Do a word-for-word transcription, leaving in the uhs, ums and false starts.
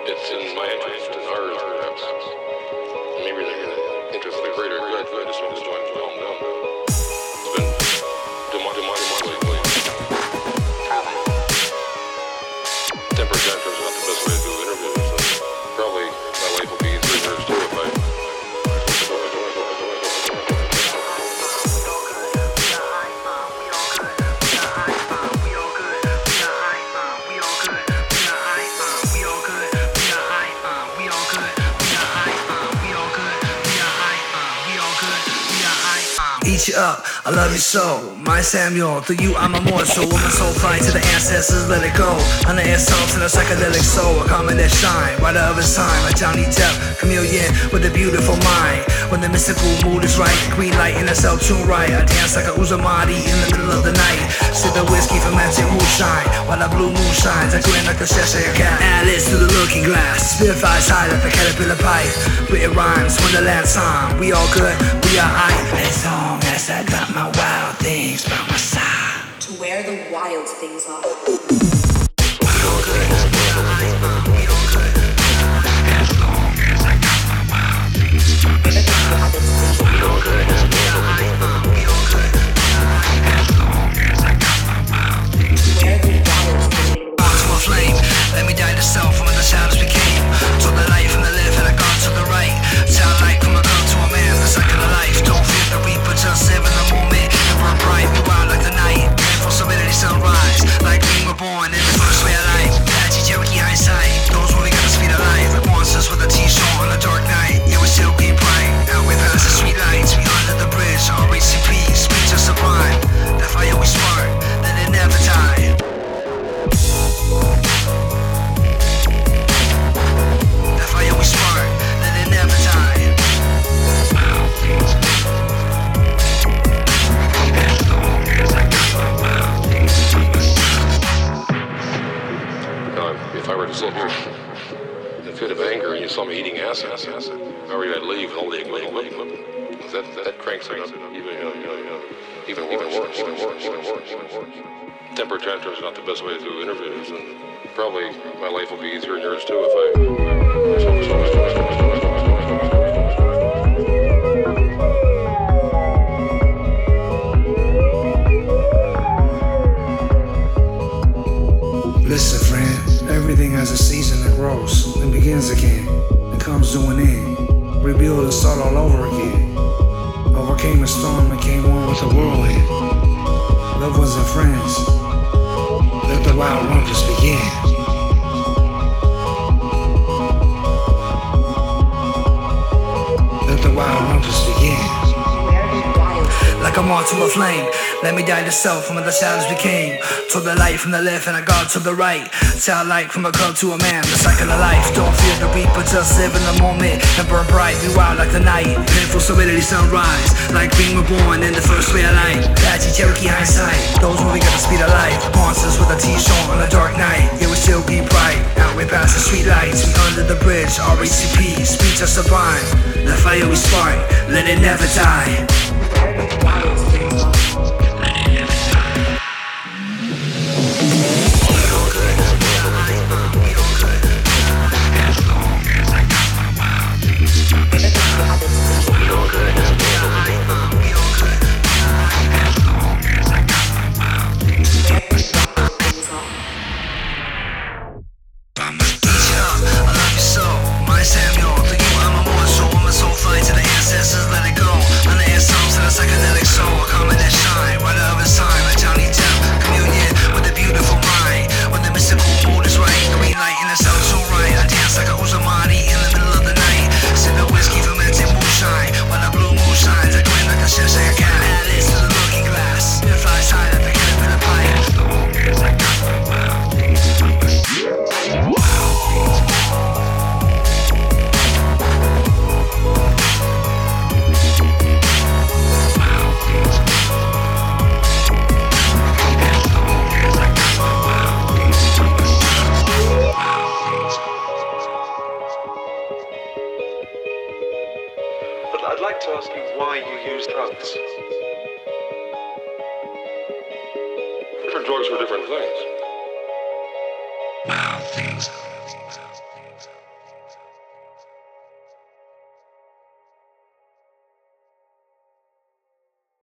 it's in my interest and ours, perhaps. Maybe in the interest of the greater good, I just want to join the calm down. It's been demon- demonically. Temper tantrums are not the best way to do interviews, and probably my life will be easier than yours too if I. Eat you up, I love you so. My Samuel, through you I'm immortal. With my soul fly to the ancestors, let it go. On the air songs and a psychedelic soul, a common that shine, right of his time. Like Johnny Depp, chameleon with a beautiful mind. When the mystical mood is right, green light in a cell tune right. I dance like a Uzumaki in the middle of the night. Sip the whiskey fermented moonshine, while the blue moon shines. I grin like a Cheshire cat. Alice through the looking glass, spit flies high like the caterpillar pipe. Written rhymes, Wonderland time. We all good, we are I. As long as I got my wild things by my side. To where the wild things are. We all good, we are I, we all good. As long as I got my wild things by my side. We all good, we are I, we all good. As long as I got my wild things. To where the wild things are. To a flame, let me die to self from when the shadows became. To the light from the left and I gone to the right. Sound like from a girl to a man, the cycle of life. Don't fear the reaper, just live in the moment. And burn bright, be wild like the night. Painful serenity sunrise, like being reborn in the first way of life. Apache Cherokee hindsight, those where we got the speed of light. Like monsters with a t-shirt on a dark night. Yeah, we still be bright, now we pass the street lights. We under the bridge, R H C P, speech of sublime. That fire we spark, then it never die. That fire we spark, then it never die. Wild things. As long as I got my wild things by my side. Now, if I were to sit here in a fit of anger and you saw me eating acid, how are you I'd leave all the equipment? That, that, that cranks it up even, you know, you know, you know, even worse, even worse, even worse, even worse, even worse. Temper tantrums are not the best way to do interviews, and probably my life will be easier than yours too if I. So, so, so, so, so, so, Listen, friend, everything has a season that grows and begins again. It comes to an end. Rebuild and start all over again. Overcame a storm and came on with a whirlwind. Loved ones and friends, let the wild rumpus begin. Let the wild rumpus begin. Like I'm on to a flame, let me die to self from when the shadows became. To the light from the left and I got to the right. Sound like from a girl to a man, the cycle of life. Don't fear the reaper, just live in the moment. And burn bright, be wild like the night. Painful serenity sunrise, like being reborn in the first ray of light. Apache Cherokee hindsight, those where we got the speed of light. Monsters with a t-shirt on a dark night. Yeah, we still be bright, now we past the street lights. We under the bridge, R H C P, speech of sublime. The fire we spark, let it never die. Samuel, through you I'm immortal. With my soul fly to the ancestors, let it go. On the air songs and a psychedelic soul, a common that shine, right of his time. Like Johnny Depp, chameleon with a beautiful mind. When the mystical mood is right, green light in a cell tune right. I dance like a Uzumaki in the middle of the night. Sip the whiskey fermented moonshine, while the blue moon shines. I grin like a Cheshire cat. Alice through the looking glass, it flies high like the caterpillar pipe. As long as I got my wild things by my side. Wild things. But I'd like to ask you why you use drugs. different drugs for different things.